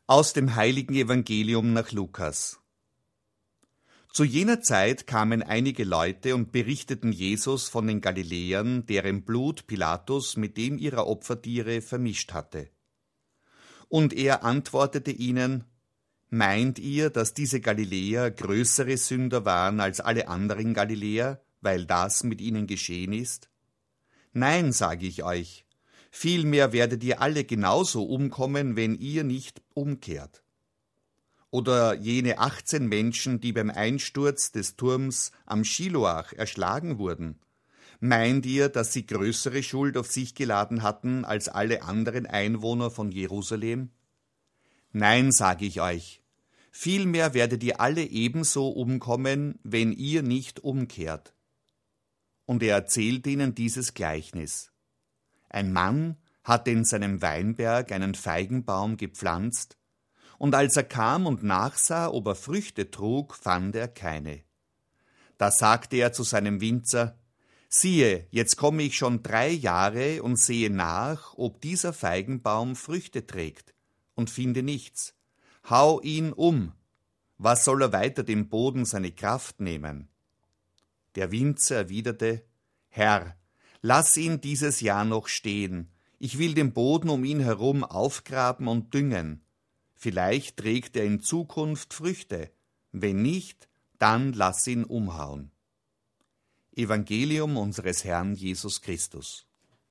Aus dem heiligen Evangelium nach Lukas. Zu jener Zeit kamen einige Leute und berichteten Jesus von den Galiläern, deren Blut Pilatus mit dem ihrer Opfertiere vermischt hatte. Und er antwortete ihnen: Meint ihr, dass diese Galiläer größere Sünder waren als alle anderen Galiläer, weil das mit ihnen geschehen ist? Nein, sage ich euch, vielmehr werdet ihr alle genauso umkommen, wenn ihr nicht umkehrt. Oder jene 18 Menschen, die beim Einsturz des Turms am Schiloach erschlagen wurden. Meint ihr, dass sie größere Schuld auf sich geladen hatten als alle anderen Einwohner von Jerusalem? Nein, sage ich euch, vielmehr werdet ihr alle ebenso umkommen, wenn ihr nicht umkehrt. Und er erzählt ihnen dieses Gleichnis. Ein Mann hatte in seinem Weinberg einen Feigenbaum gepflanzt, und als er kam und nachsah, ob er Früchte trug, fand er keine. Da sagte er zu seinem Winzer: Siehe, jetzt komme ich schon 3 Jahre und sehe nach, ob dieser Feigenbaum Früchte trägt, und finde nichts. Hau ihn um. Was soll er weiter dem Boden seine Kraft nehmen? Der Winzer erwiderte: Herr, lass ihn dieses Jahr noch stehen. Ich will den Boden um ihn herum aufgraben und düngen. Vielleicht trägt er in Zukunft Früchte. Wenn nicht, dann lass ihn umhauen. Evangelium unseres Herrn Jesus Christus.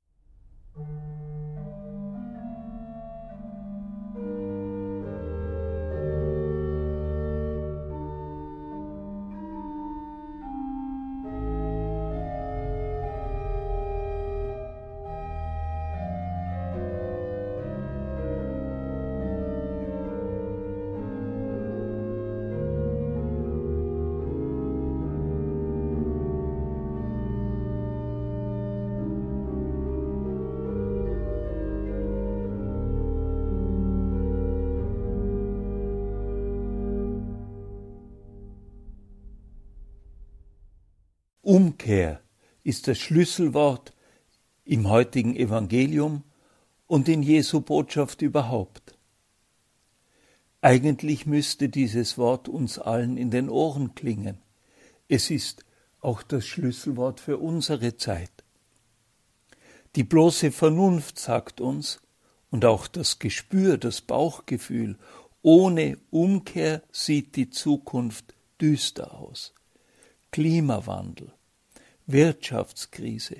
Umkehr ist das Schlüsselwort im heutigen Evangelium und in Jesu Botschaft überhaupt. Eigentlich müsste dieses Wort uns allen in den Ohren klingen. Es ist auch das Schlüsselwort für unsere Zeit. Die bloße Vernunft sagt uns, und auch das Gespür, das Bauchgefühl, ohne Umkehr sieht die Zukunft düster aus. Klimawandel, Wirtschaftskrise,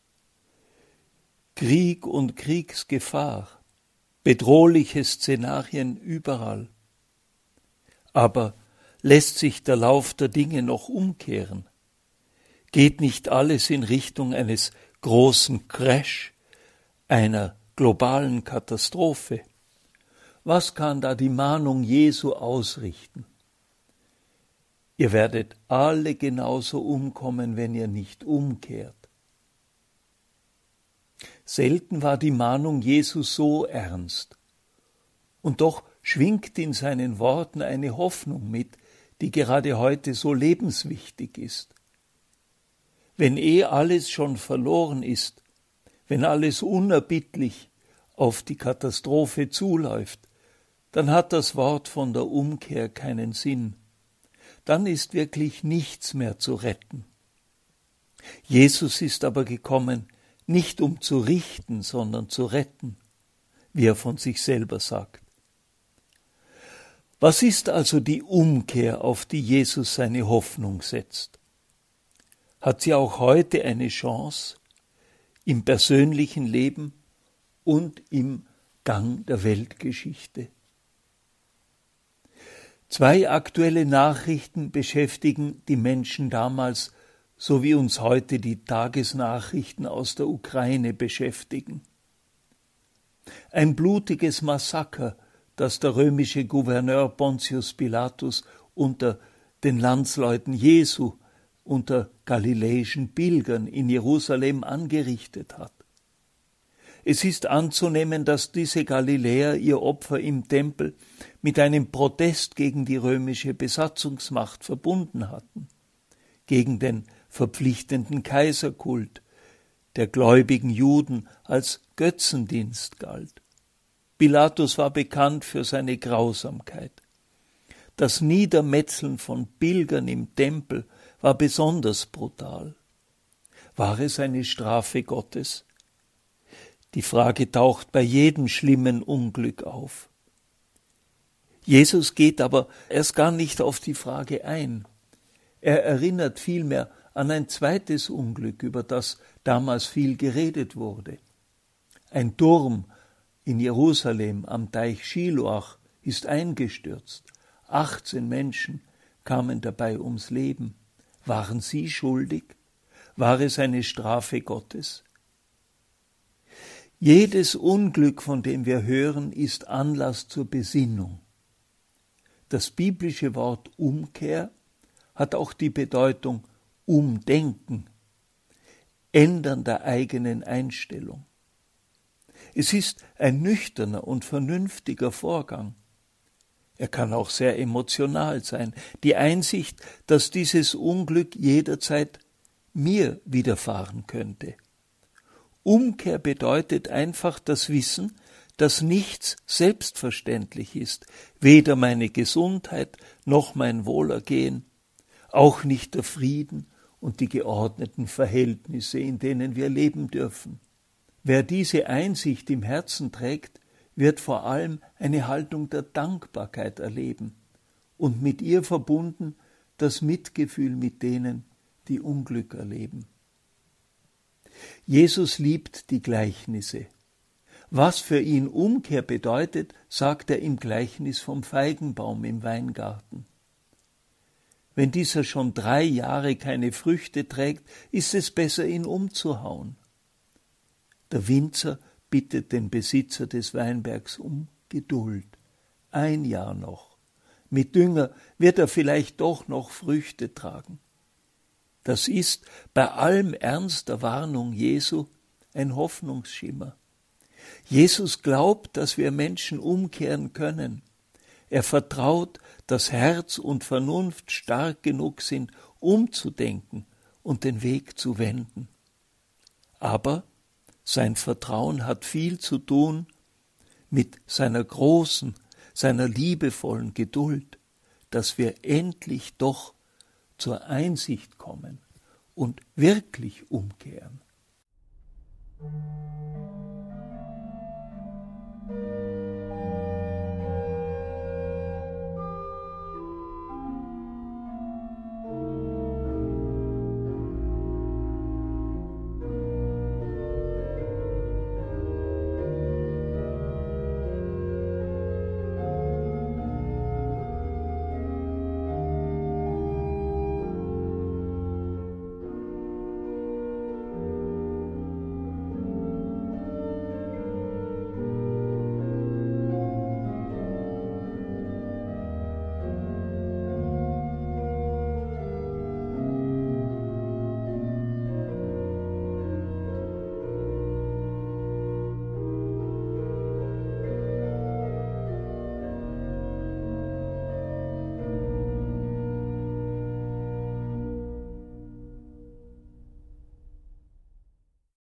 Krieg und Kriegsgefahr, bedrohliche Szenarien überall. Aber lässt sich der Lauf der Dinge noch umkehren? Geht nicht alles in Richtung eines großen Crash, einer globalen Katastrophe? Was kann da die Mahnung Jesu ausrichten? Ihr werdet alle genauso umkommen, wenn ihr nicht umkehrt. Selten war die Mahnung Jesu so ernst. Und doch schwingt in seinen Worten eine Hoffnung mit, die gerade heute so lebenswichtig ist. Wenn alles schon verloren ist, wenn alles unerbittlich auf die Katastrophe zuläuft, dann hat das Wort von der Umkehr keinen Sinn. Dann ist wirklich nichts mehr zu retten. Jesus ist aber gekommen, nicht um zu richten, sondern zu retten, wie er von sich selber sagt. Was ist also die Umkehr, auf die Jesus seine Hoffnung setzt? Hat sie auch heute eine Chance im persönlichen Leben und im Gang der Weltgeschichte? 2 aktuelle Nachrichten beschäftigen die Menschen damals, so wie uns heute die Tagesnachrichten aus der Ukraine beschäftigen. Ein blutiges Massaker, das der römische Gouverneur Pontius Pilatus unter den Landsleuten Jesu, unter galiläischen Pilgern in Jerusalem angerichtet hat. Es ist anzunehmen, dass diese Galiläer ihr Opfer im Tempel mit einem Protest gegen die römische Besatzungsmacht verbunden hatten, gegen den verpflichtenden Kaiserkult, der gläubigen Juden als Götzendienst galt. Pilatus war bekannt für seine Grausamkeit. Das Niedermetzeln von Pilgern im Tempel war besonders brutal. War es eine Strafe Gottes? Die Frage taucht bei jedem schlimmen Unglück auf. Jesus geht aber erst gar nicht auf die Frage ein. Er erinnert vielmehr an ein zweites Unglück, über das damals viel geredet wurde. Ein Turm in Jerusalem am Teich Schiloach ist eingestürzt. 18 Menschen kamen dabei ums Leben. Waren sie schuldig? War es eine Strafe Gottes? Jedes Unglück, von dem wir hören, ist Anlass zur Besinnung. Das biblische Wort Umkehr hat auch die Bedeutung Umdenken, Ändern der eigenen Einstellung. Es ist ein nüchterner und vernünftiger Vorgang. Er kann auch sehr emotional sein. Die Einsicht, dass dieses Unglück jederzeit mir widerfahren könnte. Umkehr bedeutet einfach das Wissen, dass nichts selbstverständlich ist, weder meine Gesundheit noch mein Wohlergehen, auch nicht der Frieden und die geordneten Verhältnisse, in denen wir leben dürfen. Wer diese Einsicht im Herzen trägt, wird vor allem eine Haltung der Dankbarkeit erleben und mit ihr verbunden das Mitgefühl mit denen, die Unglück erleben. Jesus liebt die Gleichnisse. Was für ihn Umkehr bedeutet, sagt er im Gleichnis vom Feigenbaum im Weingarten. Wenn dieser schon 3 Jahre keine Früchte trägt, ist es besser, ihn umzuhauen. Der Winzer bittet den Besitzer des Weinbergs um Geduld. 1 Jahr noch. Mit Dünger wird er vielleicht doch noch Früchte tragen. Das ist bei allem Ernst der Warnung Jesu ein Hoffnungsschimmer. Jesus glaubt, dass wir Menschen umkehren können. Er vertraut, dass Herz und Vernunft stark genug sind, umzudenken und den Weg zu wenden. Aber sein Vertrauen hat viel zu tun mit seiner großen, seiner liebevollen Geduld, dass wir endlich doch zur Einsicht kommen und wirklich umkehren.